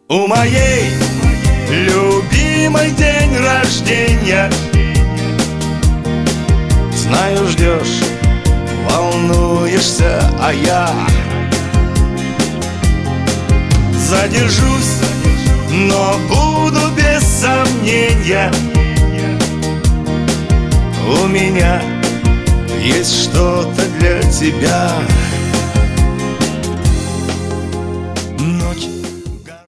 У моей любимой день рождения. Знаю, ждешь, волнуешься, а я задержусь, но буду без сомнения. У меня есть что-то для тебя.